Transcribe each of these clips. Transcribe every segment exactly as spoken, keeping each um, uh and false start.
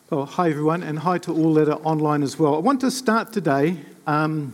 Well, hi everyone, and hi to all that are online as well. I want to start today um,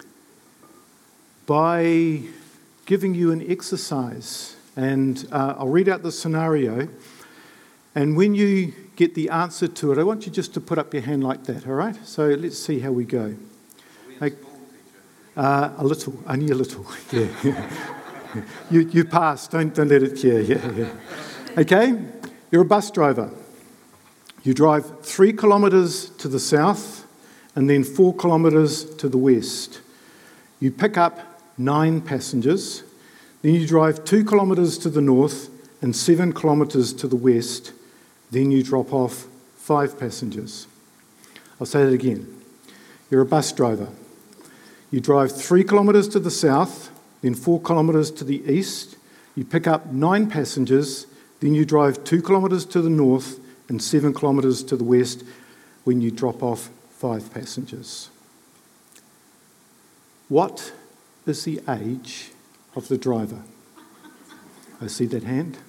by giving you an exercise, and uh, I'll read out the scenario, and when you get the answer to it, I want you just to put up your hand like that, all right? So let's see how we go. Like, uh, a little, only a little, yeah. you you pass, don't, don't let it, yeah, yeah, yeah. Okay, you're a bus driver. You drive three kilometres to the south and then four kilometres to the west. You pick up nine passengers. Then you drive two kilometres to the north and seven kilometres to the west. Then you drop off five passengers. I'll say that again. You're a bus driver. You drive three kilometres to the south, then four kilometres to the east. You pick up nine passengers. Then you drive two kilometres to the north and seven kilometres to the west when you drop off five passengers. What is the age of the driver? I see that hand.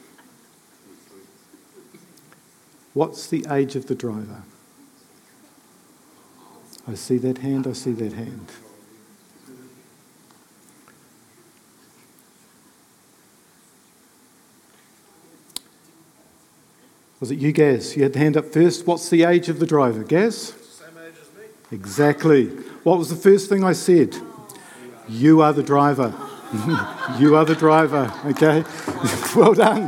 What's the age of the driver? I see that hand, I see that hand. Was it you, Gaz? You had the hand up first. What's the age of the driver? Gaz? Same age as me. Exactly. What was the first thing I said? You are the driver. You are the driver, okay? Well done.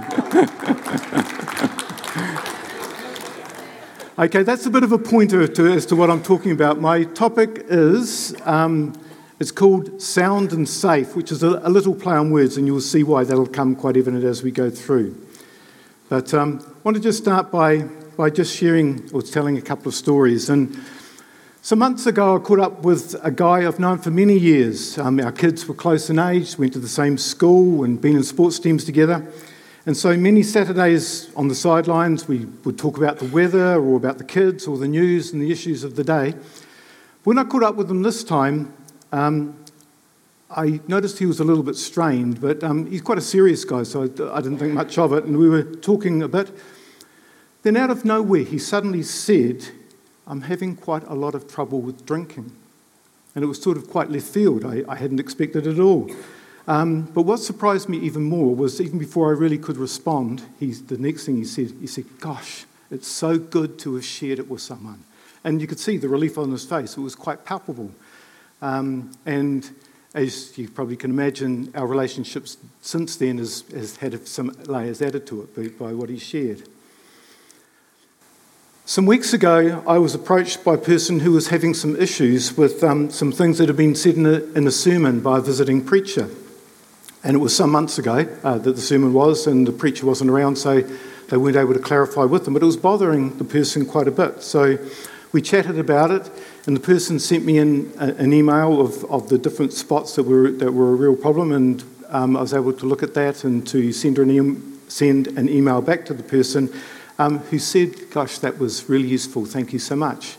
Okay, that's a bit of a pointer to, as to what I'm talking about. My topic is, um, it's called Sound and Safe, which is a, a little play on words, and you'll see why that'll come quite evident as we go through. But um, I want to just start by, by just sharing or telling a couple of stories. And some months ago, I caught up with a guy I've known for many years. Um, our kids were close in age, went to the same school and been in sports teams together. And so many Saturdays on the sidelines, we would talk about the weather or about the kids or the news and the issues of the day. When I caught up with him this time, um, I noticed he was a little bit strained, but um, he's quite a serious guy, so I, I didn't think much of it, and we were talking a bit. Then out of nowhere, he suddenly said, I'm having quite a lot of trouble with drinking. And it was sort of quite left field. I, I hadn't expected it at all. Um, but what surprised me even more was even before I really could respond, he, the next thing he said, he said, gosh, it's so good to have shared it with someone. And you could see the relief on his face. It was quite palpable. Um, and as you probably can imagine, our relationship since then has, has had some layers added to it by, by what he shared. Some weeks ago, I was approached by a person who was having some issues with um, some things that had been said in a, in a sermon by a visiting preacher. And it was some months ago uh, that the sermon was, and the preacher wasn't around, so they weren't able to clarify with them. But it was bothering the person quite a bit. So we chatted about it, and the person sent me in a, an email of, of the different spots that were that were a real problem, and um, I was able to look at that and to send, her an, e- send an email back to the person um, who said, gosh, that was really useful, thank you so much.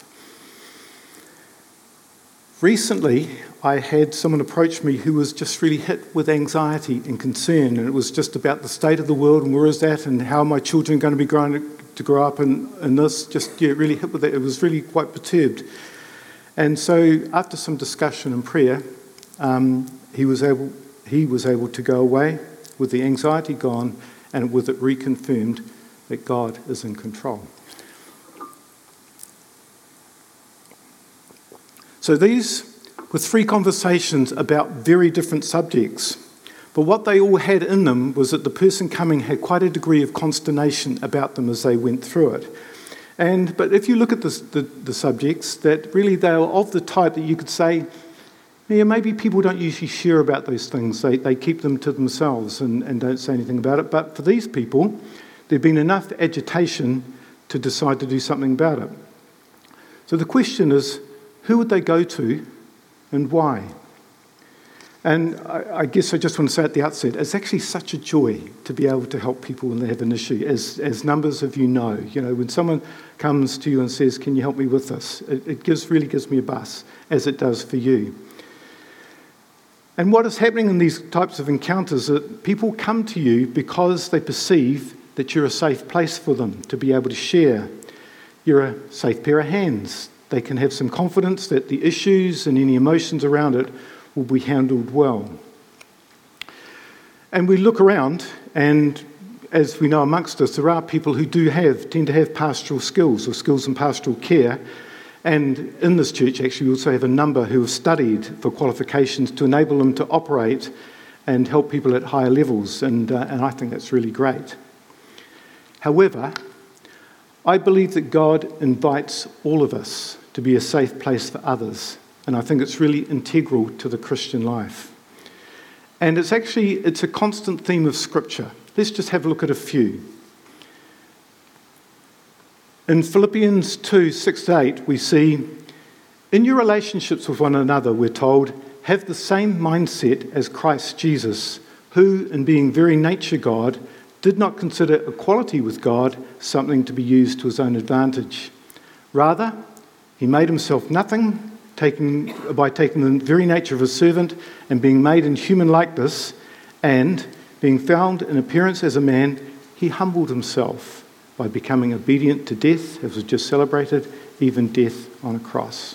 Recently, I had someone approach me who was just really hit with anxiety and concern, and it was just about the state of the world and where is that and how are my children going to be growing to grow up in, in this, just yeah, really hit with it. It was really quite perturbed. And so after some discussion and prayer, um, he was able he was able to go away with the anxiety gone and with it reconfirmed that God is in control. So these were three conversations about very different subjects. But what they all had in them was that the person coming had quite a degree of consternation about them as they went through it. And but if you look at the, the, the subjects, that really they are of the type that you could say, yeah, maybe people don't usually share about those things. They they keep them to themselves and, and don't say anything about it. But for these people, there'd been enough agitation to decide to do something about it. So the question is, who would they go to and why? And I, I guess I just want to say at the outset, it's actually such a joy to be able to help people when they have an issue, as as numbers of you know. You know, when someone comes to you and says, can you help me with this? It, it gives really gives me a buzz, as it does for you. And what is happening in these types of encounters is that people come to you because they perceive that you're a safe place for them to be able to share. you're a safe pair of hands. They can have some confidence that the issues and any emotions around it will be handled well. And we look around, and as we know amongst us, there are people who do have, tend to have pastoral skills or skills in pastoral care. And in this church, actually, we also have a number who have studied for qualifications to enable them to operate and help people at higher levels. And, uh, and I think that's really great. However, I believe that God invites all of us to be a safe place for others. And I think it's really integral to the Christian life. And it's actually, it's a constant theme of Scripture. Let's just have a look at a few. In Philippians two, six to eight, we see, in your relationships with one another, we're told, have the same mindset as Christ Jesus, who, in being very nature God, did not consider equality with God something to be used to his own advantage. Rather, he made himself nothing, taking, by taking the very nature of a servant and being made in human likeness, and being found in appearance as a man, he humbled himself by becoming obedient to death, as was just celebrated, even death on a cross.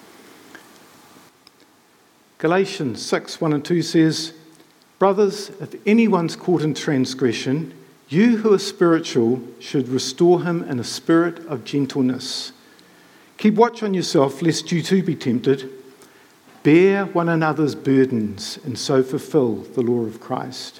Galatians six, one and two says, brothers, if anyone's caught in transgression, you who are spiritual should restore him in a spirit of gentleness. Keep watch on yourself, lest you too be tempted. Bear one another's burdens, and so fulfill the law of Christ.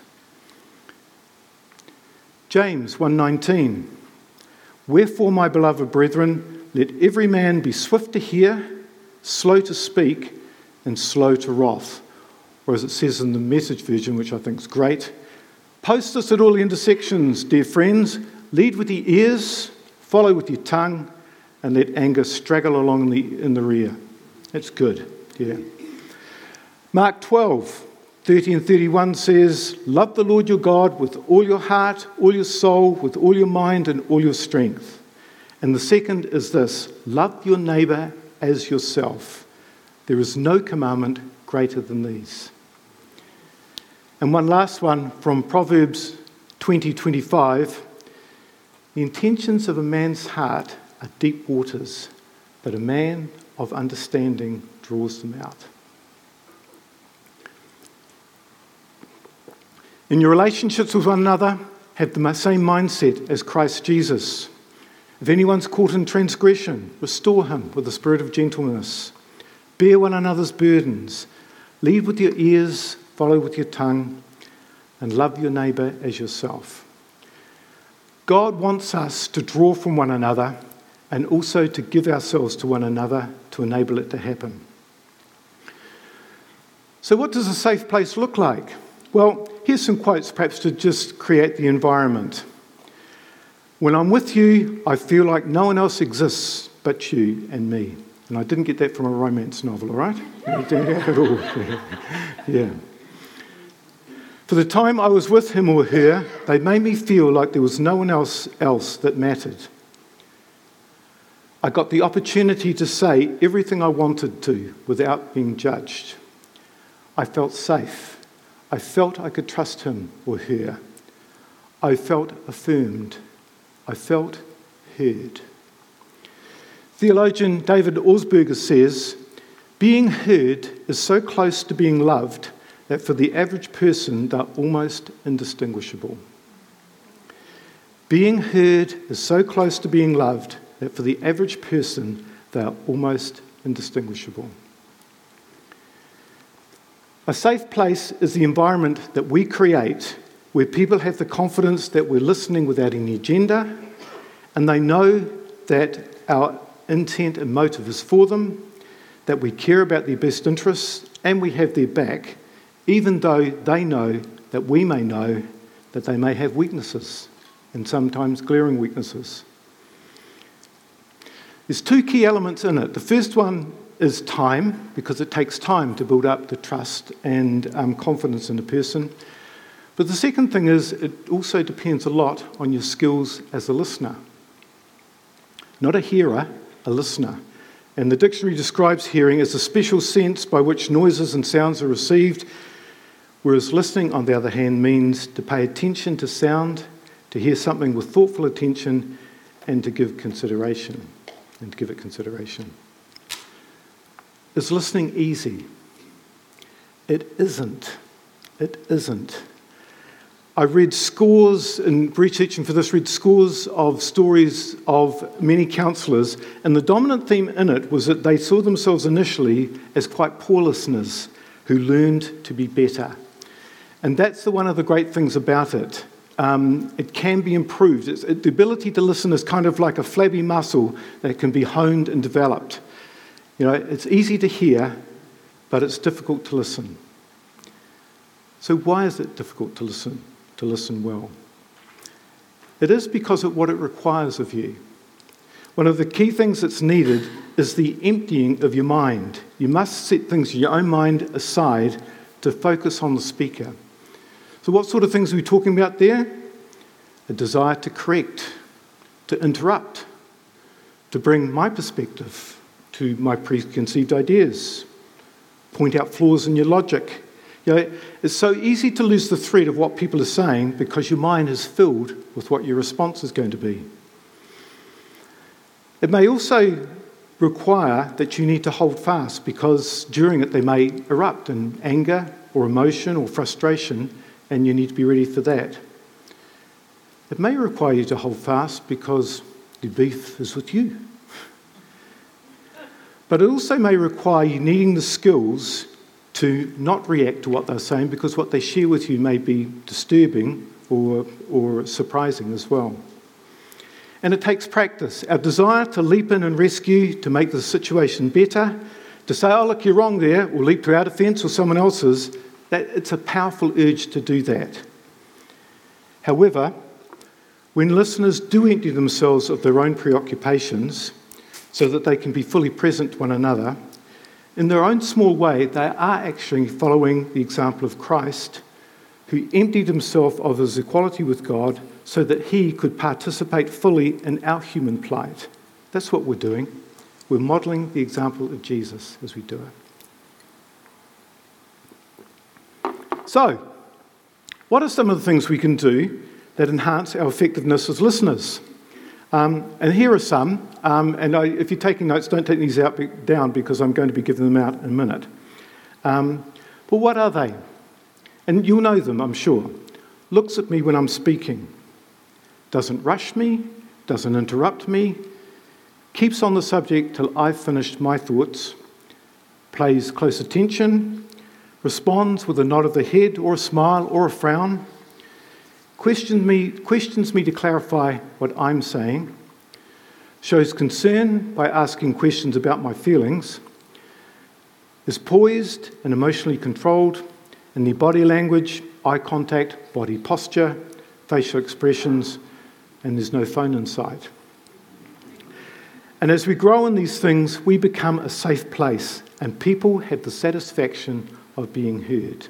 James one nineteen. Wherefore, my beloved brethren, let every man be swift to hear, slow to speak, and slow to wrath. Or as it says in the Message version, which I think is great, post this at all the intersections, dear friends. Lead with your ears, follow with your tongue, and let anger straggle along in the, in the rear. That's good, yeah. Mark twelve, thirty and thirty-one says, love the Lord your God with all your heart, all your soul, with all your mind and all your strength. And the second is this, love your neighbour as yourself. There is no commandment greater than these. And one last one from Proverbs twenty twenty-five. The intentions of a man's heart are deep waters, but a man of understanding draws them out. In your relationships with one another, have the same mindset as Christ Jesus. If anyone's caught in transgression, restore him with the spirit of gentleness. Bear one another's burdens. Lead with your ears, follow with your tongue, and love your neighbour as yourself. God wants us to draw from one another and also to give ourselves to one another to enable it to happen. So what does a safe place look like? Well, here's some quotes perhaps to just create the environment. When I'm with you, I feel like no one else exists but you and me. And I didn't get that from a romance novel, all right? Yeah. For the time I was with him or her, they made me feel like there was no one else else that mattered. I got the opportunity to say everything I wanted to without being judged. I felt safe. I felt I could trust him or her. I felt affirmed. I felt heard. Theologian David Augsburger says, being heard is so close to being loved that for the average person they're almost indistinguishable. Being heard is so close to being loved that for the average person they are almost indistinguishable. A safe place is the environment that we create where people have the confidence that we're listening without any agenda, and they know that our intent and motive is for them, that we care about their best interests, and we have their back, even though they know that we may know that they may have weaknesses, and sometimes glaring weaknesses. There's two key elements in it. The first one is time, because it takes time to build up the trust and um, confidence in a person. But the second thing is it also depends a lot on your skills as a listener. Not a hearer, a listener. And the dictionary describes hearing as a special sense by which noises and sounds are received, whereas listening, on the other hand, means to pay attention to sound, to hear something with thoughtful attention, and to give consideration. and to give it consideration. Is listening easy? It isn't. It isn't. I read scores, in researching for this, read scores of stories of many counsellors, and the dominant theme in it was that they saw themselves initially as quite poor listeners who learned to be better. And that's the, one of the great things about it. Um, it can be improved. It's, it, the ability to listen is kind of like a flabby muscle that can be honed and developed. You know, it's easy to hear, but it's difficult to listen. So why is it difficult to listen? To listen well? It is because of what it requires of you. One of the key things that's needed is the emptying of your mind. You must set things in your own mind aside to focus on the speaker. So what sort of things are we talking about there? A desire to correct, to interrupt, to bring my perspective to my preconceived ideas, point out flaws in your logic. You know, it's so easy to lose the thread of what people are saying because your mind is filled with what your response is going to be. It may also require that you need to hold fast because during it they may erupt in anger or emotion or frustration, and you need to be ready for that. It may require you to hold fast because the beef is with you. But it also may require you needing the skills to not react to what they're saying because what they share with you may be disturbing or, or surprising as well. And it takes practice. Our desire to leap in and rescue, to make the situation better, to say, oh, look, you're wrong there, or leap to our defence or someone else's, that it's a powerful urge to do that. However, when listeners do empty themselves of their own preoccupations so that they can be fully present to one another, in their own small way, they are actually following the example of Christ, who emptied himself of his equality with God so that he could participate fully in our human plight. That's what we're doing. We're modelling the example of Jesus as we do it. So, what are some of the things we can do that enhance our effectiveness as listeners? Um, and here are some, um, and I, if you're taking notes, don't take these out, down because I'm going to be giving them out in a minute. Um, but what are they? And you'll know them, I'm sure. Looks at me when I'm speaking. Doesn't rush me, doesn't interrupt me, keeps on the subject till I've finished my thoughts, pays close attention, responds with a nod of the head or a smile or a frown, questions me, questions me to clarify what I'm saying, shows concern by asking questions about my feelings, is poised and emotionally controlled in their body language, eye contact, body posture, facial expressions, and there's no phone in sight. And as we grow in these things, we become a safe place, and people have the satisfaction of being heard.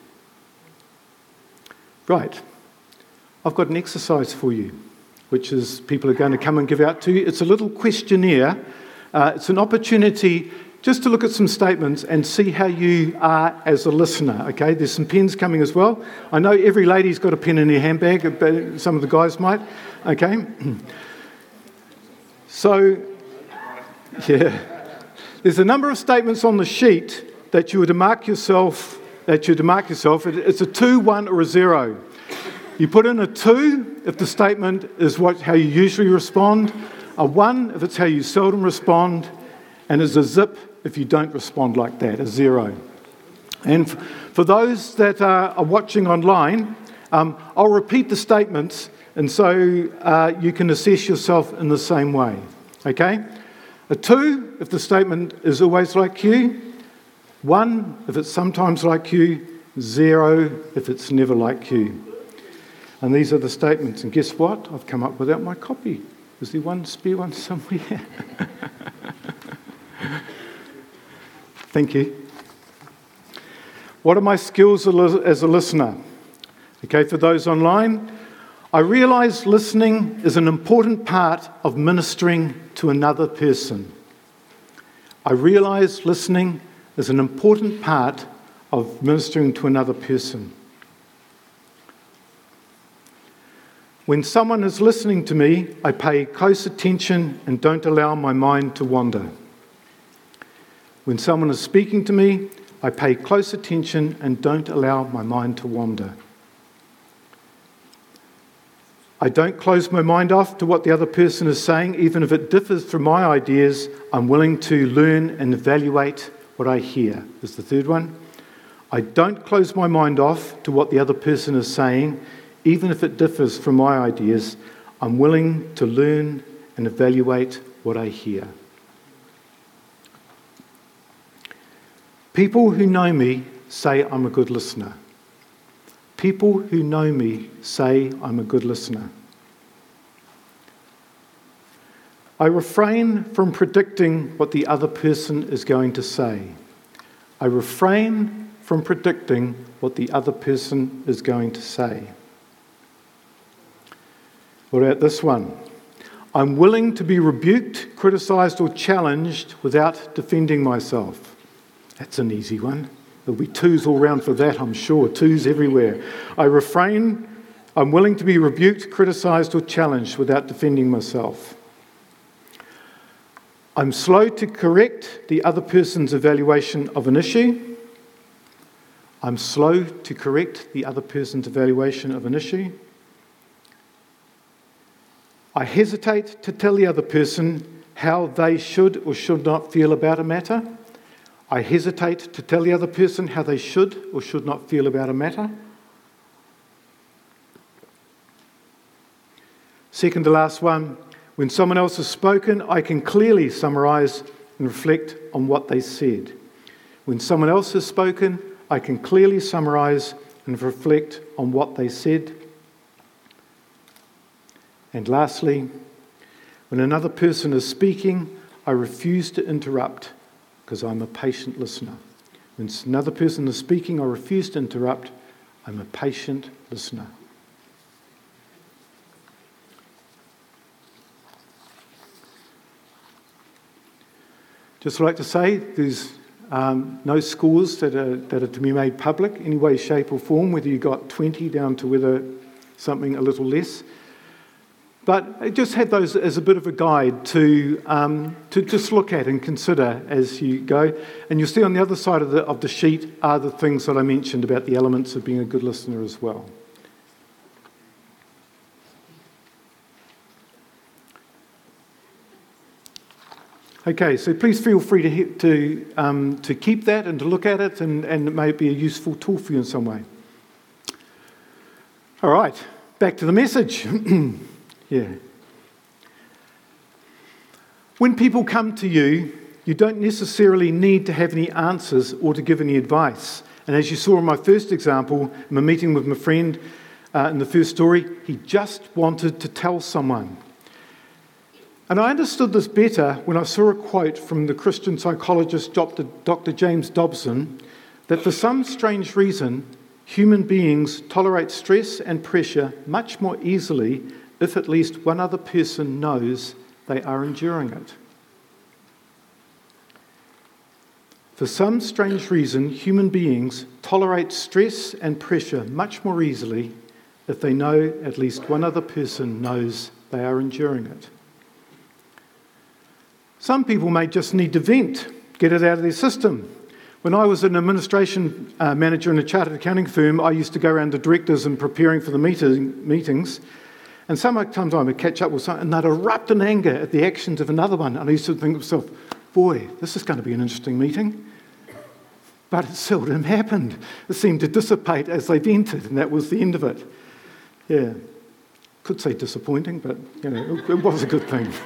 Right. I've got an exercise for you, which is people are going to come and give out to you. It's a little questionnaire. Uh, it's an opportunity just to look at some statements and see how you are as a listener, okay? There's some pens coming as well. I know every lady's got a pen in their handbag, but some of the guys might, okay? So, yeah. There's a number of statements on the sheet that you would mark yourself, that you'd mark yourself. It's a two, one, or a zero. You put in a two if the statement is what how you usually respond, a one if it's how you seldom respond, and as a zip if you don't respond like that, a zero. And f- for those that are, are watching online, um, I'll repeat the statements, and so uh, you can assess yourself in the same way. Okay? A two if the statement is always like you, one if it's sometimes like you, zero if it's never like you. And these are the statements. And guess what? I've come up without my copy. Is there one spare one somewhere? Thank you. What are my skills as a listener? Okay, for those online, I realise listening is an important part of ministering to another person. I realise listening is an important part of ministering to another person. When someone is listening to me, I pay close attention and don't allow my mind to wander. When someone is speaking to me, I pay close attention and don't allow my mind to wander. I don't close my mind off to what the other person is saying, even if it differs from my ideas. I'm willing to learn and evaluate what I hear. This is the third one. I don't close my mind off to what the other person is saying, even if it differs from my ideas. I'm willing to learn and evaluate what I hear. People who know me say I'm a good listener. People who know me say I'm a good listener. I refrain from predicting what the other person is going to say. I refrain from predicting what the other person is going to say. What about this one? I'm willing to be rebuked, criticised or challenged without defending myself. That's an easy one. There'll be twos all round for that, I'm sure. Twos everywhere. I refrain. I'm willing to be rebuked, criticised or challenged without defending myself. I'm slow to correct the other person's evaluation of an issue. I'm slow to correct the other person's evaluation of an issue. I hesitate to tell the other person how they should or should not feel about a matter. I hesitate to tell the other person how they should or should not feel about a matter. Second to last one, when someone else has spoken, I can clearly summarise and reflect on what they said. When someone else has spoken, I can clearly summarise and reflect on what they said. And lastly, when another person is speaking, I refuse to interrupt because I'm a patient listener. When another person is speaking, I refuse to interrupt. I'm a patient listener. Just like to say, there's um, no scores that are, that are to be made public, any way, shape or form, whether you got twenty down to whether something a little less. But I just had those as a bit of a guide to um, to just look at and consider as you go. And you'll see on the other side of the of the sheet are the things that I mentioned about the elements of being a good listener as well. Okay, so please feel free to to um, to keep that and to look at it, and, and it may be a useful tool for you in some way. All right, back to the message. Yeah. When people come to you, you don't necessarily need to have any answers or to give any advice. And as you saw in my first example, in my meeting with my friend uh, in the first story, he just wanted to tell someone. And I understood this better when I saw a quote from the Christian psychologist Doctor Doctor James Dobson, that for some strange reason, human beings tolerate stress and pressure much more easily if at least one other person knows they are enduring it. For some strange reason, human beings tolerate stress and pressure much more easily if they know at least one other person knows they are enduring it. Some people may just need to vent, get it out of their system. When I was an administration uh, manager in a chartered accounting firm, I used to go around to directors and preparing for the meeting, meetings. And sometimes I would catch up with someone and they'd erupt in anger at the actions of another one. And I used to think to myself, boy, this is going to be an interesting meeting. But it seldom happened. It seemed to dissipate as they vented, and that was the end of it. Yeah, could say disappointing, but you know, it was a good thing.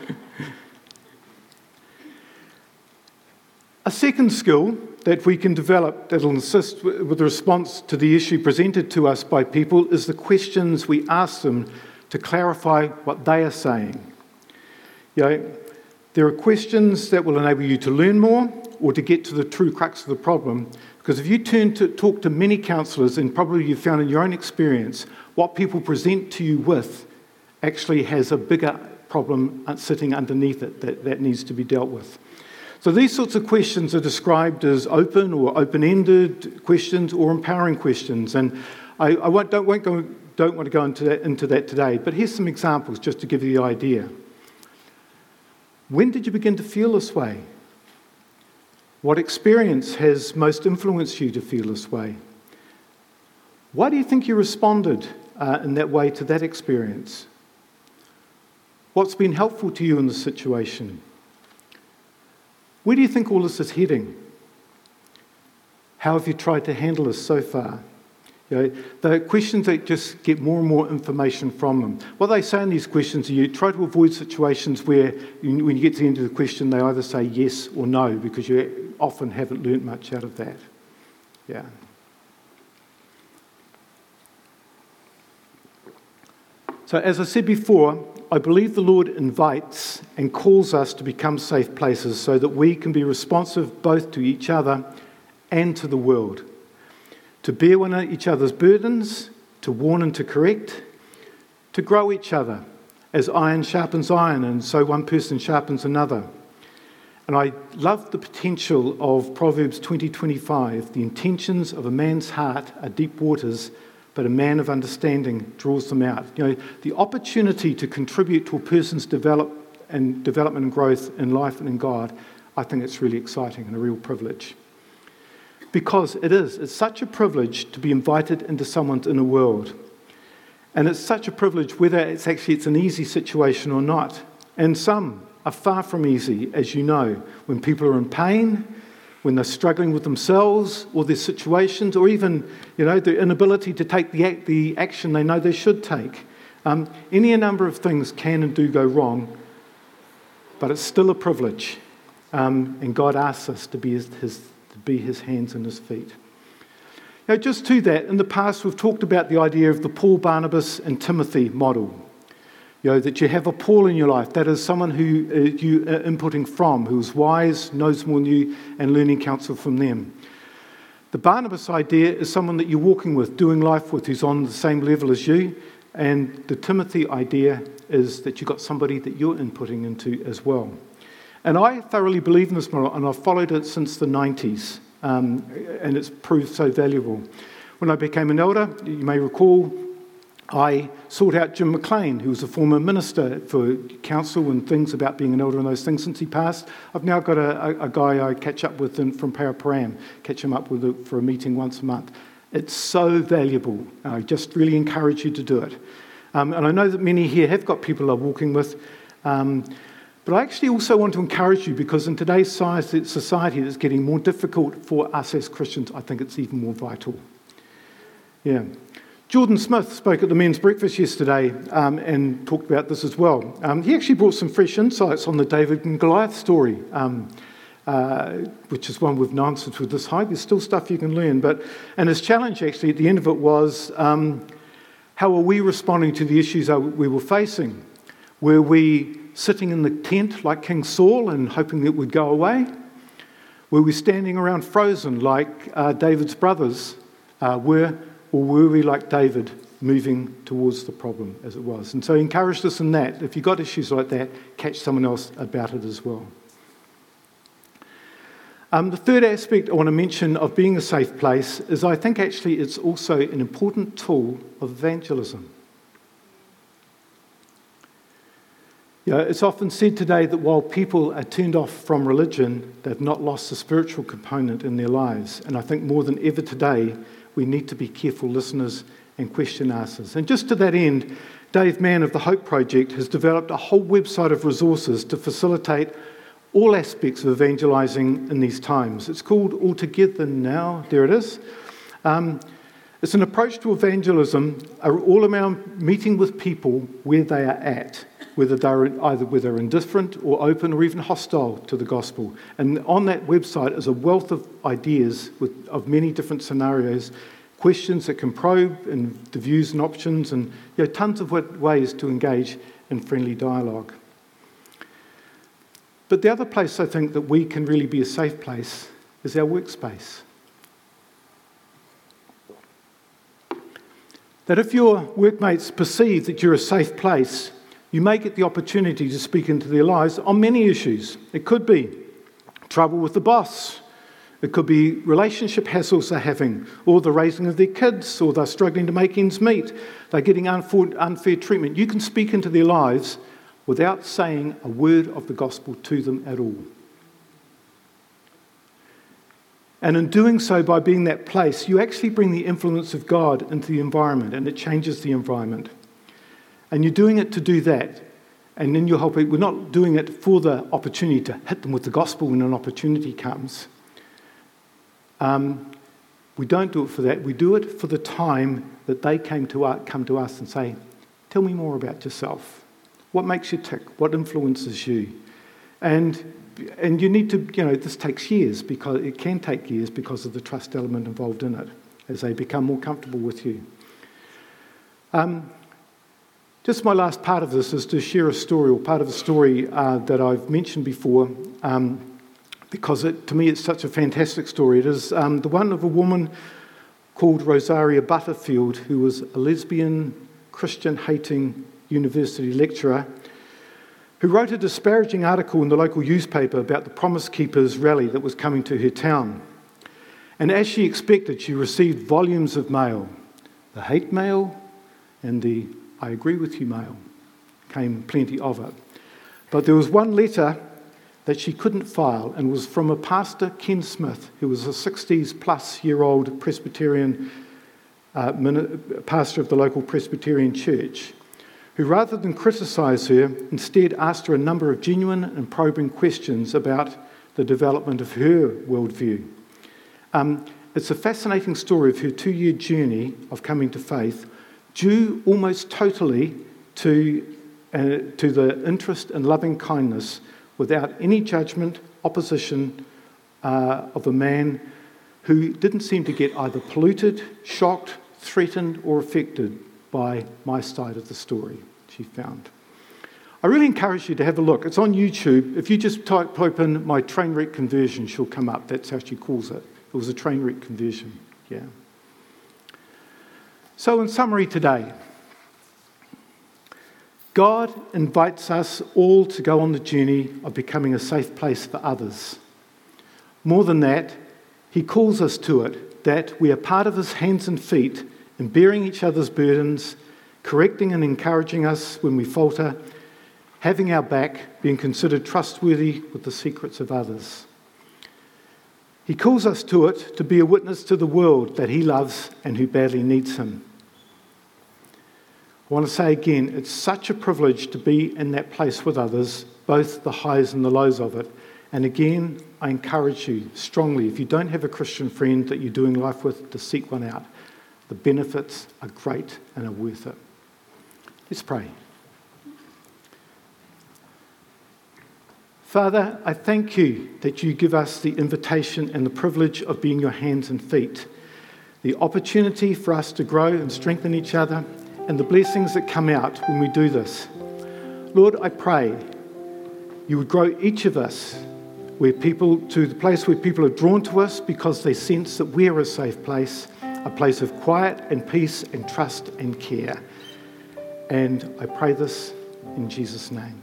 A second skill that we can develop that will assist with the response to the issue presented to us by people is the questions we ask them to clarify what they are saying. You know, there are questions that will enable you to learn more or to get to the true crux of the problem. Because if you turn to talk to many counsellors, and probably you've found in your own experience, what people present to you with actually has a bigger problem sitting underneath it that, that needs to be dealt with. So these sorts of questions are described as open or open-ended questions or empowering questions. And I, I won't, don't, won't go don't want to go into that, into that today, but here's some examples just to give you the idea. When did you begin to feel this way? What experience has most influenced you to feel this way? Why do you think you responded uh, in that way to that experience? What's been helpful to you in the situation? Where do you think all this is heading? How have you tried to handle this so far? You know, the questions that just get more and more information from them. What they say in these questions are you try to avoid situations where you, when you get to the end of the question, they either say yes or no, because you often haven't learnt much out of that. Yeah. So as I said before, I believe the Lord invites and calls us to become safe places so that we can be responsive both to each other and to the world, to bear one of each other's burdens, to warn and to correct, to grow each other as iron sharpens iron and so one person sharpens another. And I love the potential of Proverbs twenty twenty-five. The intentions of a man's heart are deep waters, but a man of understanding draws them out. You know, the opportunity to contribute to a person's develop and development and growth in life and in God, I think it's really exciting and a real privilege. Because it is, it's such a privilege to be invited into someone's inner world. And it's such a privilege whether it's actually it's an easy situation or not. And some are far from easy, as you know, when people are in pain, when they're struggling with themselves or their situations, or even, you know, their inability to take the act, the action they know they should take. Um, any number of things can and do go wrong, but it's still a privilege. Um, and God asks us to be his, his, to be his hands and his feet. Now, just to that, in the past we've talked about the idea of the Paul, Barnabas and Timothy model. You know, that you have a Paul in your life, that is someone who uh, you are inputting from, who is wise, knows more than you, and learning counsel from them. The Barnabas idea is someone that you're walking with, doing life with, who's on the same level as you. And the Timothy idea is that you've got somebody that you're inputting into as well. And I thoroughly believe in this model, and I've followed it since the nineties, um, and it's proved so valuable. When I became an elder, you may recall, I sought out Jim McLean, who was a former minister, for counsel and things about being an elder and those things since he passed. I've now got a, a, a guy I catch up with in, from Paraparam, catch him up with a, for a meeting once a month. It's so valuable. I just really encourage you to do it. Um, and I know that many here have got people they're walking with, um, but I actually also want to encourage you, because in today's society that's getting more difficult for us as Christians, I think it's even more vital. Yeah. Jordan Smith spoke at the men's breakfast yesterday um, and talked about this as well. Um, he actually brought some fresh insights on the David and Goliath story, um, uh, which is one we've known since we're this high. There's still stuff you can learn. But and his challenge actually at the end of it was, um, how are we responding to the issues we were facing? Were we sitting in the tent like King Saul and hoping it would go away? Were we standing around frozen like uh, David's brothers uh, were? Or were we like David, moving towards the problem as it was? And so he encouraged us in that. If you've got issues like that, catch someone else about it as well. Um, the third aspect I want to mention of being a safe place is I think actually it's also an important tool of evangelism. You know, it's often said today that while people are turned off from religion, they've not lost the spiritual component in their lives. And I think more than ever today, we need to be careful listeners and question askers. And just to that end, Dave Mann of the Hope Project has developed a whole website of resources to facilitate all aspects of evangelising in these times. It's called Altogether Now. There it is. Um, it's an approach to evangelism all around meeting with people where they are at, whether they're either whether indifferent or open or even hostile to the gospel. And on that website is a wealth of ideas with, of many different scenarios, questions that can probe and the views and options, and you know, tons of ways to engage in friendly dialogue. But the other place I think that we can really be a safe place is our workspace. That if your workmates perceive that you're a safe place, you may get the opportunity to speak into their lives on many issues. It could be trouble with the boss. It could be relationship hassles they're having, or the raising of their kids, or they're struggling to make ends meet. They're getting unfair, unfair treatment. You can speak into their lives without saying a word of the gospel to them at all. And in doing so, by being that place, you actually bring the influence of God into the environment, and it changes the environment. And you're doing it to do that. And then you're helping, we're not doing it for the opportunity to hit them with the gospel when an opportunity comes. Um, we don't do it for that. We do it for the time that they came to us, come to us and say, tell me more about yourself. What makes you tick? What influences you? And and you need to, you know, this takes years, because it can take years because of the trust element involved in it as they become more comfortable with you. Um, just my last part of this is to share a story, or part of a story uh, that I've mentioned before, um, because it, to me it's such a fantastic story. It is um, the one of a woman called Rosaria Butterfield, who was a lesbian, Christian-hating university lecturer, who wrote a disparaging article in the local newspaper about the Promise Keepers rally that was coming to her town. And as she expected, she received volumes of mail. The hate mail and the I agree with you mail came plenty of it. But there was one letter that she couldn't file, and was from a pastor, Ken Smith, who was a sixties-plus-year-old Presbyterian uh, pastor of the local Presbyterian church, who, rather than criticise her, instead asked her a number of genuine and probing questions about the development of her worldview. Um, it's a fascinating story of her two-year journey of coming to faith, due almost totally to, uh, to the interest and loving kindness, without any judgment, opposition uh, of a man who didn't seem to get either polluted, shocked, threatened, or affected by my side of the story, she found. I really encourage you to have a look. It's on YouTube. If you just type open my train wreck conversion, she'll come up. That's how she calls it. It was a train wreck conversion, yeah. So in summary today, God invites us all to go on the journey of becoming a safe place for others. More than that, he calls us to it, that we are part of his hands and feet in bearing each other's burdens, correcting and encouraging us when we falter, having our back, being considered trustworthy with the secrets of others. He calls us to it to be a witness to the world that he loves and who badly needs him. I want to say again, it's such a privilege to be in that place with others, both the highs and the lows of it. And again, I encourage you strongly, if you don't have a Christian friend that you're doing life with, to seek one out. The benefits are great and are worth it. Let's pray. Father, I thank you that you give us the invitation and the privilege of being your hands and feet, the opportunity for us to grow and strengthen each other, and the blessings that come out when we do this. Lord, I pray you would grow each of us where people to the place where people are drawn to us because they sense that we're a safe place, a place of quiet and peace and trust and care. And I pray this in Jesus' name.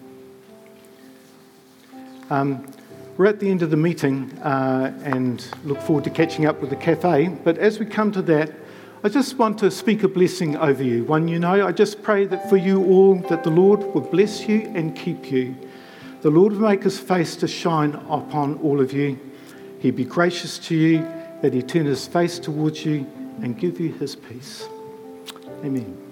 Um, we're at the end of the meeting uh, and look forward to catching up with the cafe. But as we come to that, I just want to speak a blessing over you. One, you know, I just pray that for you all, that the Lord will bless you and keep you. The Lord will make his face to shine upon all of you. He'd be gracious to you, that he turn his face towards you and give you his peace. Amen.